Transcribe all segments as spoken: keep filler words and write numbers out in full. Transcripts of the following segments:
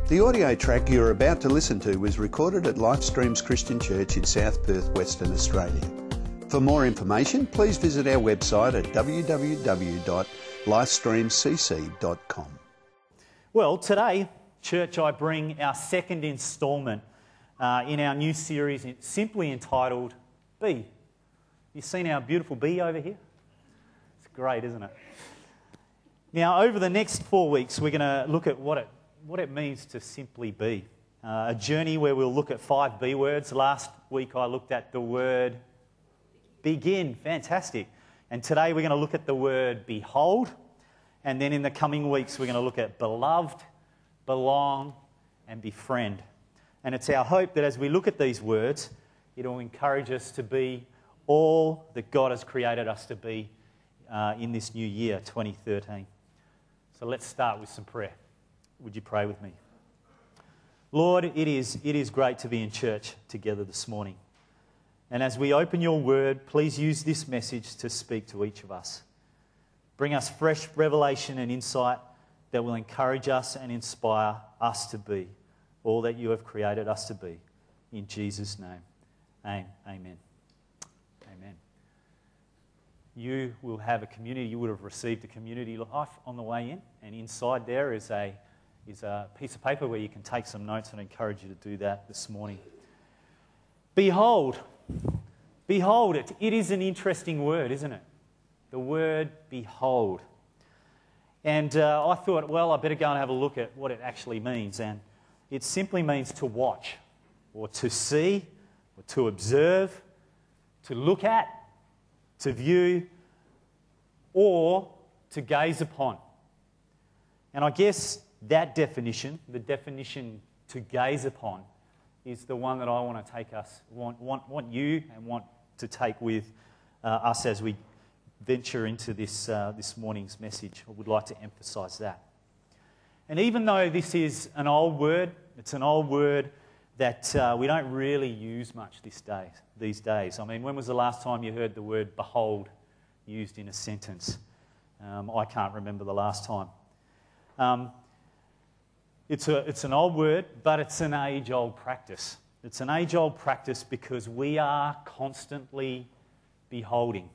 The audio track you're about to listen to was recorded at Lifestreams Christian Church in South Perth, Western Australia. For more information, please visit our website at w w w dot lifestream c c dot com. Well, today, church, I bring our second instalment uh, in our new series simply entitled Be. You've seen our beautiful bee over here? It's great, isn't it? Now, over the next four weeks, we're going to look at what it what it means to simply be. Uh, a journey where we'll look at five B words. Last week I looked at the word begin. Fantastic. And today we're going to look at the word behold. And then in the coming weeks we're going to look at beloved, belong, and befriend. And it's our hope that as we look at these words, it will encourage us to be all that God has created us to be uh, in this new year, twenty thirteen. So let's start with some prayer. Would you pray with me? Lord, it is, it is great to be in church together this morning. And as we open your word, please use this message to speak to each of us. Bring us fresh revelation and insight that will encourage us and inspire us to be all that you have created us to be. In Jesus' name, amen. Amen. You will have a community, you would have received a community life on the way in, and inside there is a is a piece of paper where you can take some notes, and I encourage you to do that this morning. Behold. Behold, it, it is an interesting word, isn't it? The word behold. And uh, I thought, well, I better go and have a look at what it actually means. And it simply means to watch, or to see, or to observe, to look at, to view, or to gaze upon. And I guess that definition, the definition to gaze upon, is the one that I want to take us, want, want, want you and want to take with uh, us as we venture into this, uh, this morning's message. I would like to emphasise that. And even though this is an old word, it's an old word that uh, we don't really use much this day, these days. I mean, when was the last time you heard the word behold used in a sentence? Um, I can't remember the last time. Um, It's, a, it's an old word, but it's an age-old practice. It's an age-old practice because we are constantly beholding,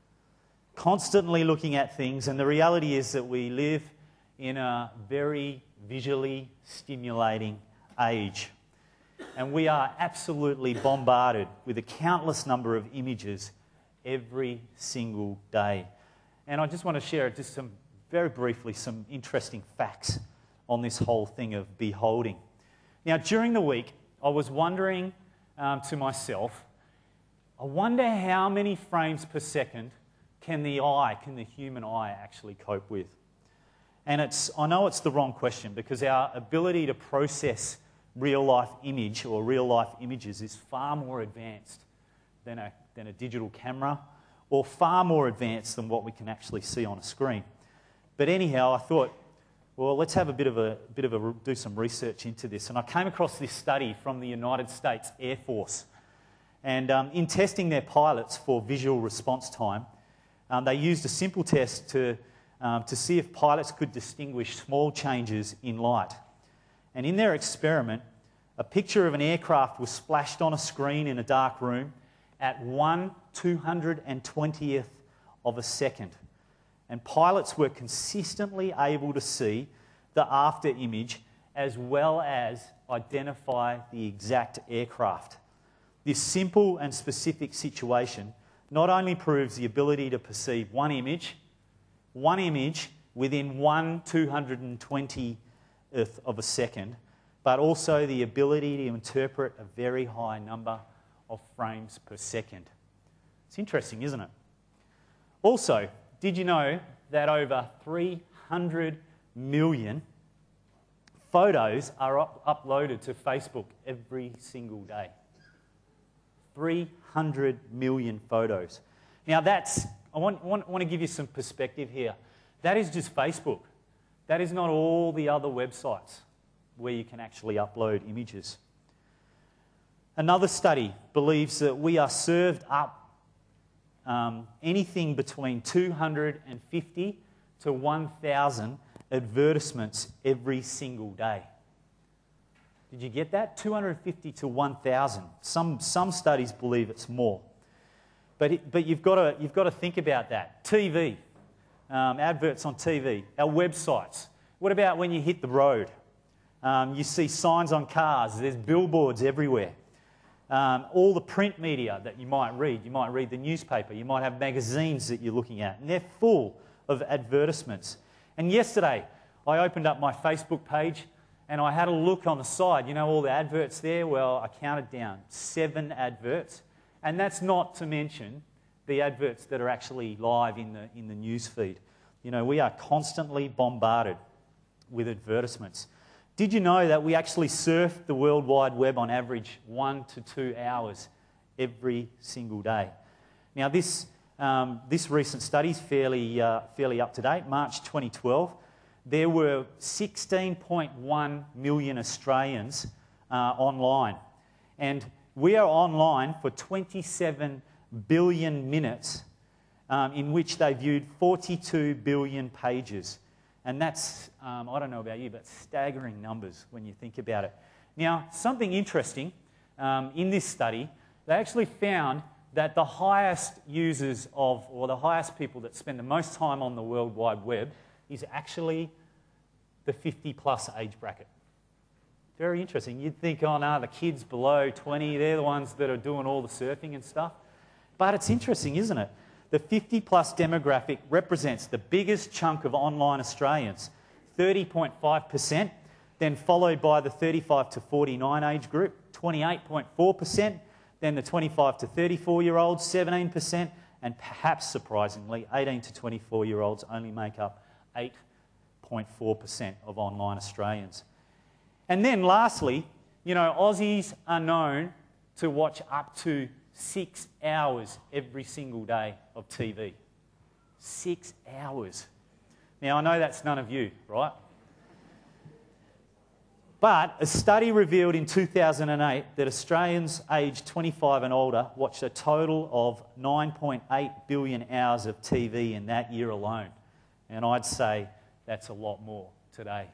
constantly looking at things, and the reality is that we live in a very visually stimulating age. And we are absolutely bombarded with a countless number of images every single day. And I just want to share just some, very briefly, some interesting facts on this whole thing of beholding. Now, during the week, I was wondering um, to myself, I wonder how many frames per second can the eye, can the human eye actually cope with? And it's, I know it's the wrong question because our ability to process real-life image or real-life images is far more advanced than a, than a digital camera, or far more advanced than what we can actually see on a screen. But anyhow, I thought, well, let's have a bit of a bit of a do some research into this, and I came across this study from the United States Air Force, and um, in testing their pilots for visual response time, um, they used a simple test to um, to see if pilots could distinguish small changes in light. And in their experiment, a picture of an aircraft was splashed on a screen in a dark room at one two hundred twentieth of a second. And pilots were consistently able to see the after image as well as identify the exact aircraft. This simple and specific situation not only proves the ability to perceive one image, one image within one two hundred twentieth of a second, but also the ability to interpret a very high number of frames per second. It's interesting, isn't it? Also, did you know that over three hundred million photos are up uploaded to Facebook every single day? three hundred million photos. Now that's, I want, want, want to give you some perspective here. That is just Facebook. That is not all the other websites where you can actually upload images. Another study believes that we are served up Um, anything between two hundred fifty to one thousand advertisements every single day. Did you get that? two hundred fifty to one thousand. Some, some studies believe it's more. But, it, but you've got to, you've got to think about that. T V, um, adverts on T V, our websites. What about when you hit the road? Um, you see signs on cars, there's billboards everywhere. Um, all the print media that you might read, you might read the newspaper, you might have magazines that you're looking at, and they're full of advertisements. And yesterday, I opened up my Facebook page and I had a look on the side. You know all the adverts there? Well, I counted down seven adverts. And that's not to mention the adverts that are actually live in the, in the news feed. You know, we are constantly bombarded with advertisements. Did you know that we actually surf the World Wide Web on average one to two hours every single day? Now, this, um, this recent study is fairly, uh, fairly up to date, March twenty twelve. There were sixteen point one million Australians uh, online. And we are online for twenty-seven billion minutes um, in which they viewed forty-two billion pages. And that's, um, I don't know about you, but staggering numbers when you think about it. Now, something interesting um, in this study, they actually found that the highest users of, or the highest people that spend the most time on the World Wide Web is actually the fifty plus age bracket. Very interesting. You'd think, oh no, the kids below twenty, they're the ones that are doing all the surfing and stuff. But it's interesting, isn't it? The fifty plus demographic represents the biggest chunk of online Australians, thirty point five percent, then followed by the thirty-five to forty-nine age group, twenty-eight point four percent, then the twenty-five to thirty-four year olds, seventeen percent, and perhaps surprisingly, eighteen to twenty-four year olds only make up eight point four percent of online Australians. And then lastly, you know, Aussies are known to watch up to six hours every single day of T V. Six hours. Now, I know that's none of you, right? But a study revealed in two thousand eight that Australians aged twenty-five and older watched a total of nine point eight billion hours of T V in that year alone. And I'd say that's a lot more today.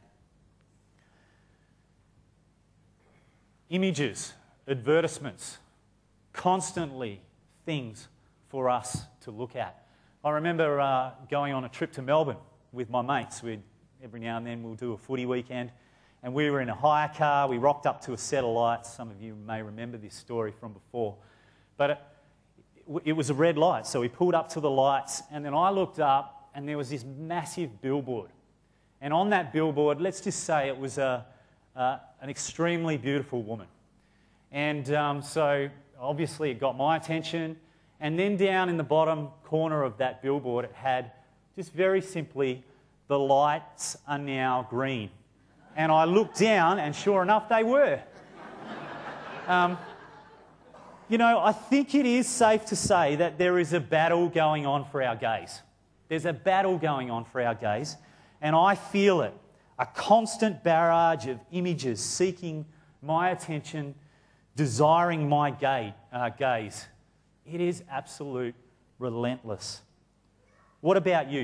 Images, advertisements, constantly things for us to look at. I remember uh, going on a trip to Melbourne with my mates. We'd, every now and then we'll do a footy weekend. And we were in a hire car. We rocked up to a set of lights. Some of you may remember this story from before. But it, it was a red light. So we pulled up to the lights. And then I looked up and there was this massive billboard. And on that billboard, let's just say it was a, uh, an extremely beautiful woman. And um, so obviously it got my attention. And then down in the bottom corner of that billboard, it had just very simply, "The lights are now green." And I looked down and sure enough, they were. Um, you know, I think it is safe to say that there is a battle going on for our gays. There's a battle going on for our gays. And I feel it, a constant barrage of images seeking my attention, desiring my gay, uh, gaze. It is absolute relentless. What about you?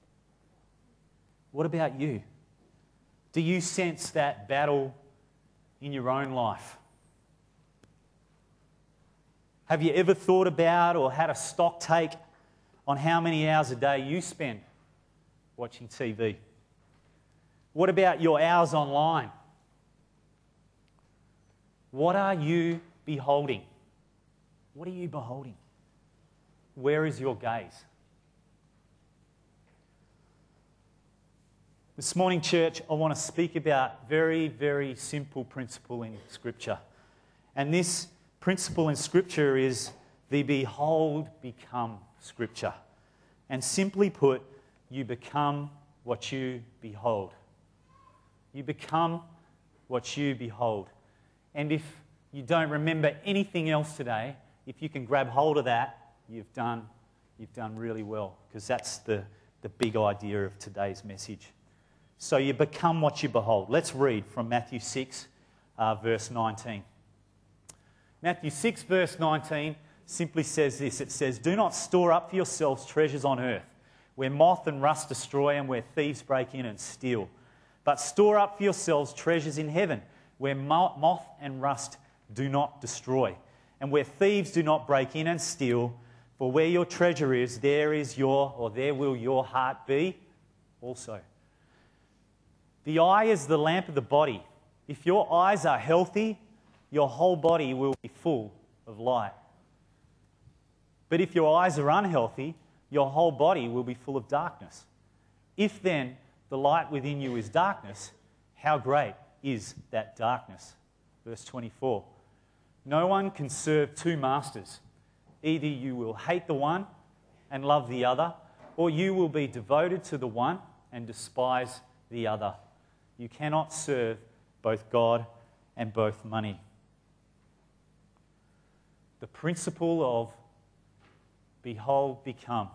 What about you? Do you sense that battle in your own life? Have you ever thought about or had a stock take on how many hours a day you spend watching T V? What about your hours online? What are you beholding? What are you beholding? Where is your gaze? This morning, church, I want to speak about a very, very simple principle in Scripture. And this principle in Scripture is the behold, become Scripture. And simply put, you become what you behold. You become what you behold. And if you don't remember anything else today, if you can grab hold of that, you've done, you've done really well, because that's the, the big idea of today's message. So you become what you behold. Let's read from Matthew six, uh, verse nineteen. Matthew six, verse nineteen simply says this. It says, "Do not store up for yourselves treasures on earth, where moth and rust destroy and where thieves break in and steal. But store up for yourselves treasures in heaven, where mo- moth and rust do not destroy, and where thieves do not break in and steal. For where your treasure is, there is your, or there will your heart be also. The eye is the lamp of the body. If your eyes are healthy, your whole body will be full of light. But if your eyes are unhealthy, your whole body will be full of darkness. If then the light within you is darkness, how great is that darkness? Verse twenty-four. No one can serve two masters. Either you will hate the one and love the other, or you will be devoted to the one and despise the other. You cannot serve both God and both money. The principle of behold, become.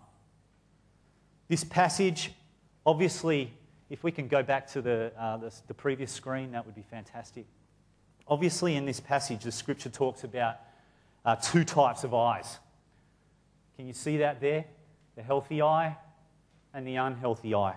This passage, obviously, if we can go back to the, uh, the, the previous screen, that would be fantastic. Obviously, in this passage, the scripture talks about uh, two types of eyes. Can you see that there? The healthy eye and the unhealthy eye.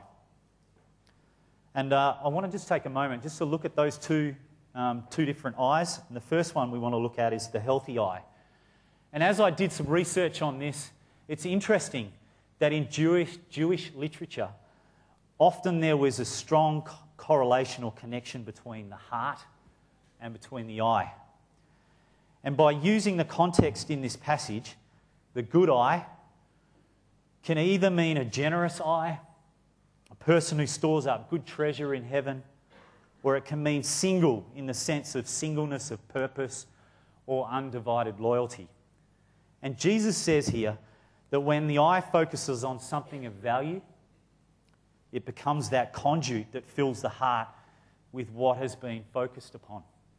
And uh, I want to just take a moment just to look at those two, um, two different eyes. And the first one we want to look at is the healthy eye. And as I did some research on this, it's interesting that in Jewish, Jewish literature, often there was a strong co- correlation or connection between the heart and between the eye. And by using the context in this passage, the good eye can either mean a generous eye, a person who stores up good treasure in heaven, or it can mean single in the sense of singleness of purpose or undivided loyalty. And Jesus says here that when the eye focuses on something of value, it becomes that conduit that fills the heart with what has been focused upon.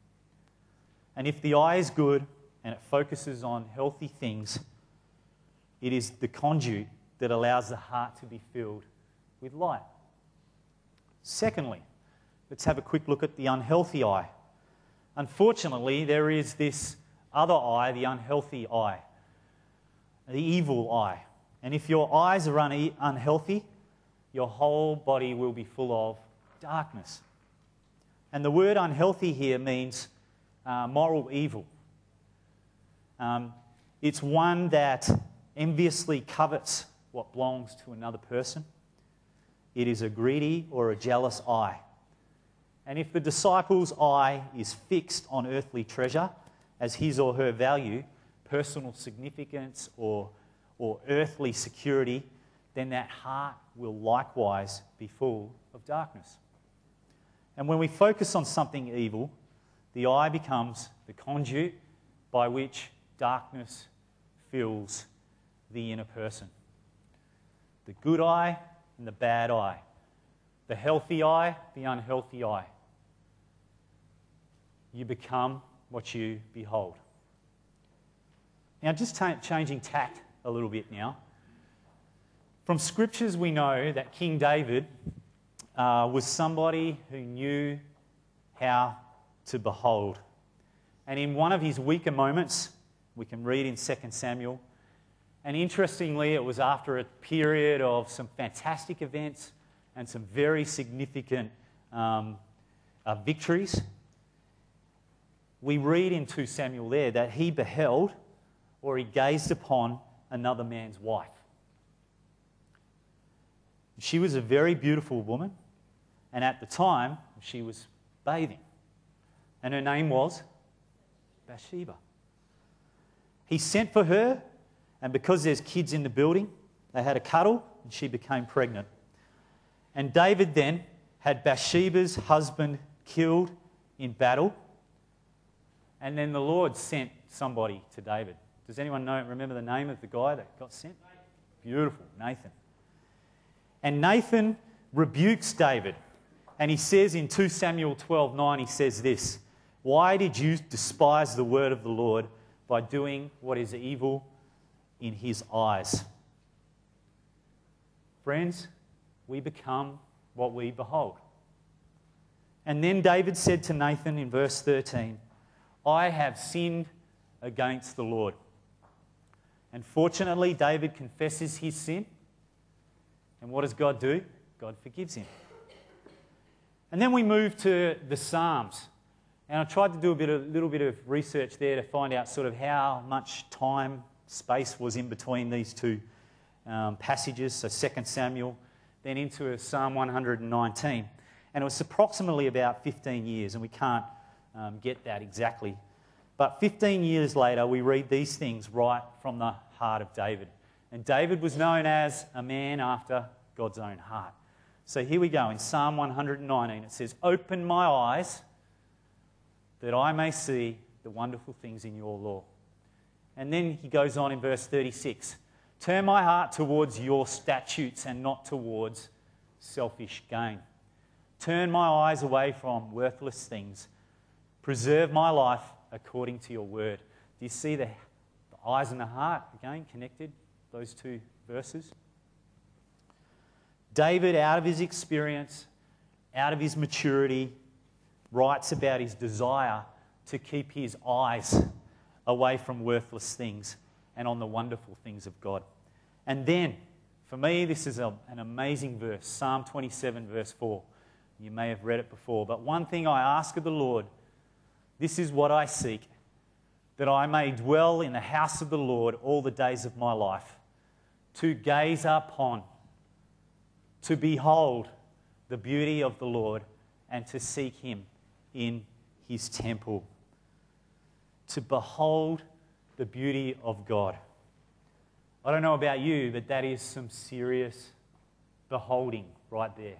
And if the eye is good and it focuses on healthy things, it is the conduit that allows the heart to be filled with light. Secondly, let's have a quick look at the unhealthy eye. Unfortunately, there is this other eye, the unhealthy eye, the evil eye. And if your eyes are un- unhealthy, your whole body will be full of darkness. And the word unhealthy here means uh, moral evil. Um, it's one that enviously covets what belongs to another person. It is a greedy or a jealous eye. And if the disciple's eye is fixed on earthly treasure as his or her value, personal significance or, or earthly security, then that heart will likewise be full of darkness. And when we focus on something evil, the eye becomes the conduit by which darkness fills the inner person. The good eye and the bad eye. The healthy eye, the unhealthy eye. You become what you behold. Now, just t- changing tact a little bit now. From scriptures we know that King David uh, was somebody who knew how to behold. And in one of his weaker moments, we can read in Second Samuel, and interestingly, it was after a period of some fantastic events and some very significant um, uh, victories. We read in Second Samuel there that he beheld or he gazed upon another man's wife. She was a very beautiful woman, and at the time, she was bathing. And her name was Bathsheba. He sent for her, and because there's kids in the building, they had a cuddle, and she became pregnant. And David then had Bathsheba's husband killed in battle, and then the Lord sent somebody to David. Does anyone know? Remember the name of the guy that got sent? Beautiful, Nathan. And Nathan rebukes David, and he says in Second Samuel twelve nine, he says this, "Why did you despise the word of the Lord by doing what is evil in his eyes?" Friends, we become what we behold. And then David said to Nathan in verse thirteen, "I have sinned against the Lord." And fortunately, David confesses his sin. And what does God do? God forgives him. And then we move to the Psalms. And I tried to do a bit of, little bit of research there to find out sort of how much time, space was in between these two um, passages, so Second Samuel, then into Psalm one hundred nineteen. And it was approximately about fifteen years, and we can't um, get that exactly. But fifteen years later, we read these things right from the heart of David. And David was known as a man after God's own heart. So here we go. In Psalm one hundred nineteen, it says, "Open my eyes that I may see the wonderful things in your law." And then he goes on in verse thirty-six, "Turn my heart towards your statutes and not towards selfish gain. Turn my eyes away from worthless things. Preserve my life according to your word." Do you see the, the eyes and the heart again connected, those two verses? David, out of his experience, out of his maturity, writes about his desire to keep his eyes away from worthless things and on the wonderful things of God. And then, for me, this is a, an amazing verse, Psalm twenty-seven, verse four. You may have read it before. "But one thing I ask of the Lord, this is what I seek, that I may dwell in the house of the Lord all the days of my life, to gaze upon, to behold the beauty of the Lord, and to seek him in his temple." To behold the beauty of God. I don't know about you, but that is some serious beholding right there.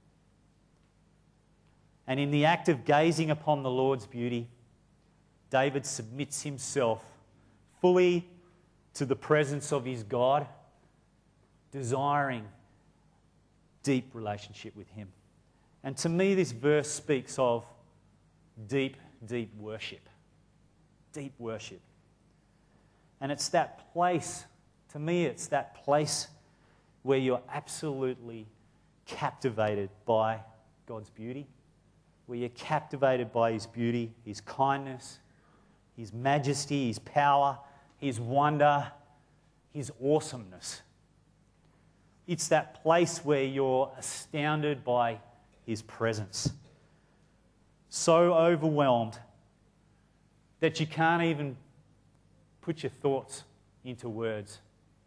And in the act of gazing upon the Lord's beauty, David submits himself fully to the presence of his God, desiring deep relationship with him. And to me, this verse speaks of deep, deep worship. Deep worship. And it's that place, to me, it's that place where you're absolutely captivated by God's beauty, where you're captivated by his beauty, his kindness, his majesty, his power, his wonder, his awesomeness. It's that place where you're astounded by his presence. So overwhelmed that you can't even put your thoughts into words.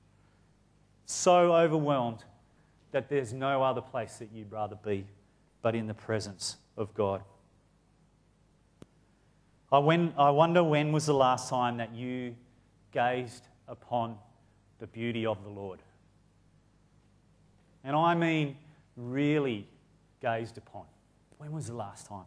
So overwhelmed that there's no other place that you'd rather be but in the presence of God. I, when, I wonder when was the last time that you gazed upon the beauty of the Lord. And I mean really gazed upon. When was the last time?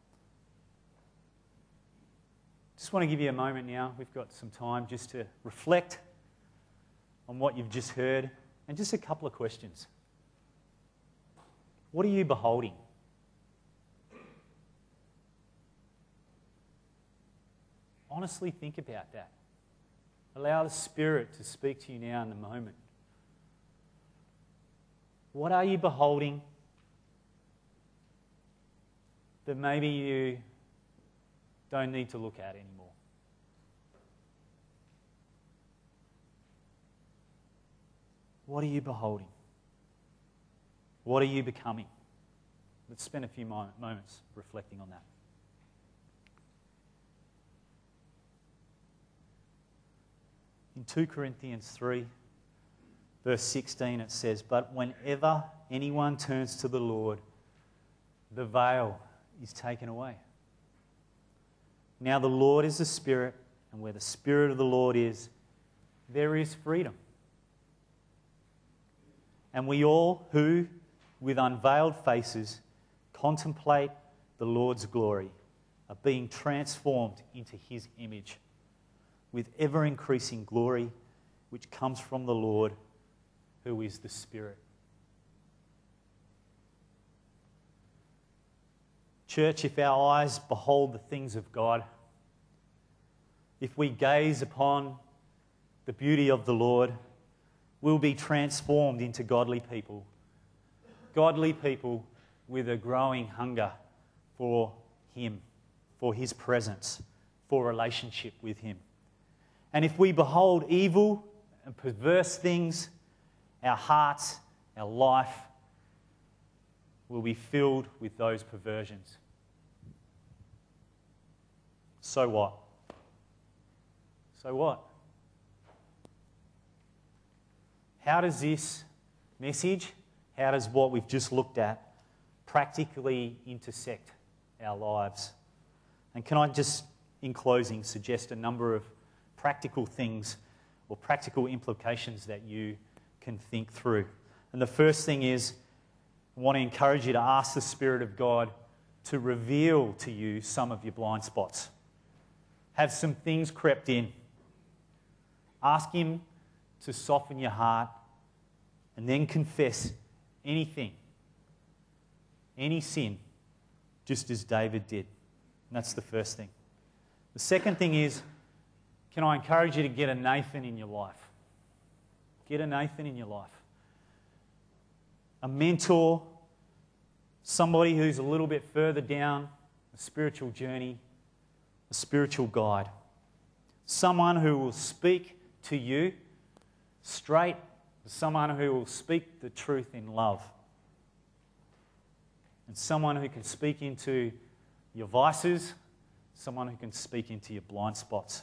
Just want to give you a moment now. We've got some time just to reflect on what you've just heard and just a couple of questions. What are you beholding? Honestly think about that. Allow the Spirit to speak to you now in the moment. What are you beholding that maybe you don't need to look at anymore? What are you beholding? What are you becoming? Let's spend a few moments reflecting on that. In two Corinthians three, verse sixteen, it says, "But whenever anyone turns to the Lord, the veil is taken away. Now the Lord is the Spirit, and where the Spirit of the Lord is, there is freedom." And we all who, with unveiled faces, contemplate the Lord's glory, are being transformed into his image, with ever-increasing glory, which comes from the Lord, who is the Spirit. Church, if our eyes behold the things of God, if we gaze upon the beauty of the Lord, we'll be transformed into godly people. Godly people with a growing hunger for him, for his presence, for relationship with him. And if we behold evil and perverse things, our hearts, our life will be filled with those perversions. So what? So what? How does this message, how does what we've just looked at practically intersect our lives? And can I just, in closing, suggest a number of practical things or practical implications that you can think through? And the first thing is, I want to encourage you to ask the Spirit of God to reveal to you some of your blind spots. Have some things crept in. Ask Him to soften your heart and then confess anything, any sin, just as David did. And that's the first thing. The second thing is, can I encourage you to get a Nathan in your life? Get a Nathan in your life. A mentor, somebody who's a little bit further down a spiritual journey, a spiritual guide. Someone who will speak to you straight, someone who will speak the truth in love. And someone who can speak into your vices, someone who can speak into your blind spots.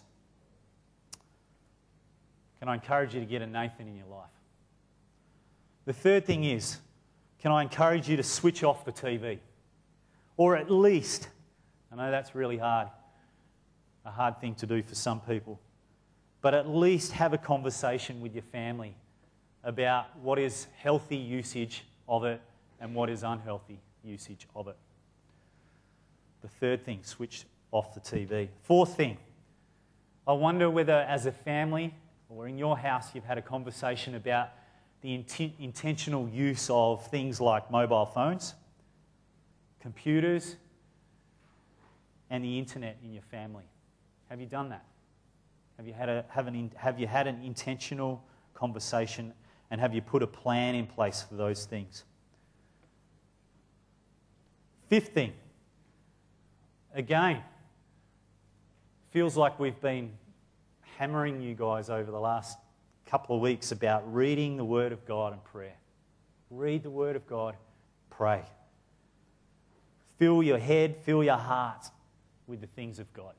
Can I encourage you to get a Nathan in your life? The third thing is, can I encourage you to switch off the T V? Or at least, I know that's really hard, a hard thing to do for some people, but at least have a conversation with your family about what is healthy usage of it and what is unhealthy usage of it. The third thing, switch off the T V. Fourth thing, I wonder whether as a family or in your house you've had a conversation about the inten- intentional use of things like mobile phones, computers, and the internet in your family. Have you done that? Have you had a have an in, have you had an intentional conversation, and have you put a plan in place for those things? Fifth thing, again, feels like we've been hammering you guys over the last couple of weeks about reading the Word of God and prayer. Read the Word of God, pray. Fill your head, fill your heart with the things of God.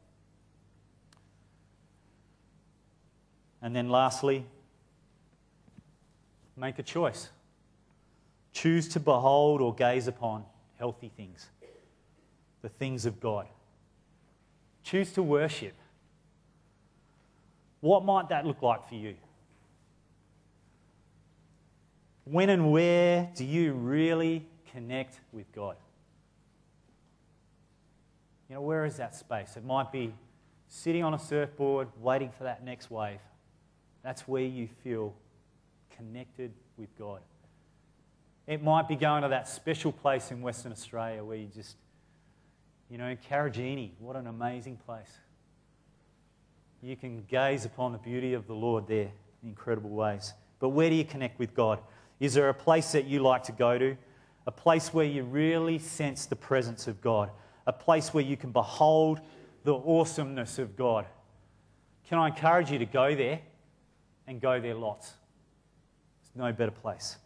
And then lastly, make a choice. Choose to behold or gaze upon healthy things, the things of God. Choose to worship. What might that look like for you? When and where do you really connect with God? You know, where is that space? It might be sitting on a surfboard, waiting for that next wave. That's where you feel connected with God. It might be going to that special place in Western Australia where you just, you know, Karajini, what an amazing place. You can gaze upon the beauty of the Lord there in incredible ways. But where do you connect with God? Is there a place that you like to go to? A place where you really sense the presence of God? A place where you can behold the awesomeness of God? Can I encourage you to go there and go there lots? There's no better place.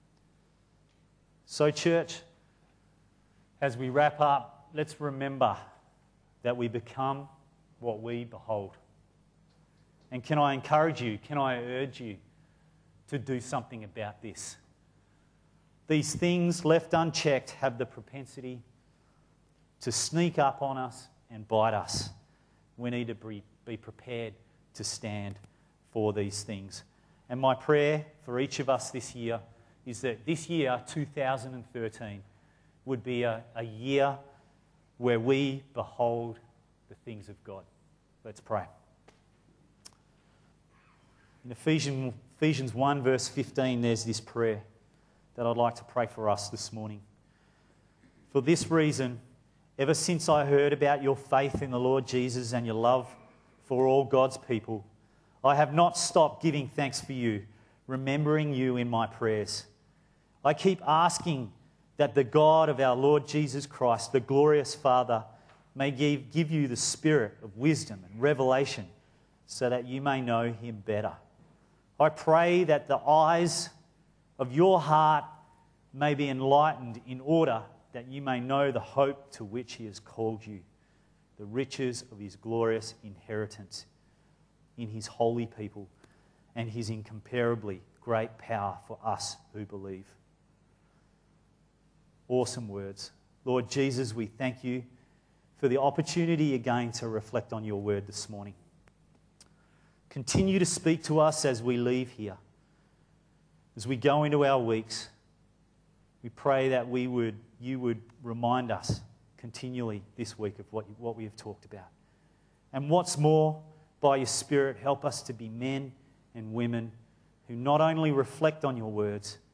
So, church, as we wrap up, let's remember that we become what we behold. And can I encourage you, can I urge you to do something about this? These things left unchecked have the propensity to sneak up on us and bite us. We need to be, be prepared to stand for these things. And my prayer for each of us this year is that this year, two thousand thirteen, would be a, a year where we behold the things of God. Let's pray. In Ephesians, Ephesians one verse fifteen, there's this prayer that I'd like to pray for us this morning. For this reason, ever since I heard about your faith in the Lord Jesus and your love for all God's people, I have not stopped giving thanks for you, remembering you in my prayers. I keep asking that the God of our Lord Jesus Christ, the glorious Father, may give, give you the spirit of wisdom and revelation so that you may know him better. I pray that the eyes of your heart may be enlightened in order that you may know the hope to which he has called you, the riches of his glorious inheritance in his holy people and his incomparably great power for us who believe. Awesome words. Lord Jesus, we thank you for the opportunity again to reflect on your word this morning. Continue to speak to us as we leave here. As we go into our weeks, we pray that we would, you would remind us continually this week of what, what we have talked about. And what's more, by your Spirit, help us to be men and women who not only reflect on your words,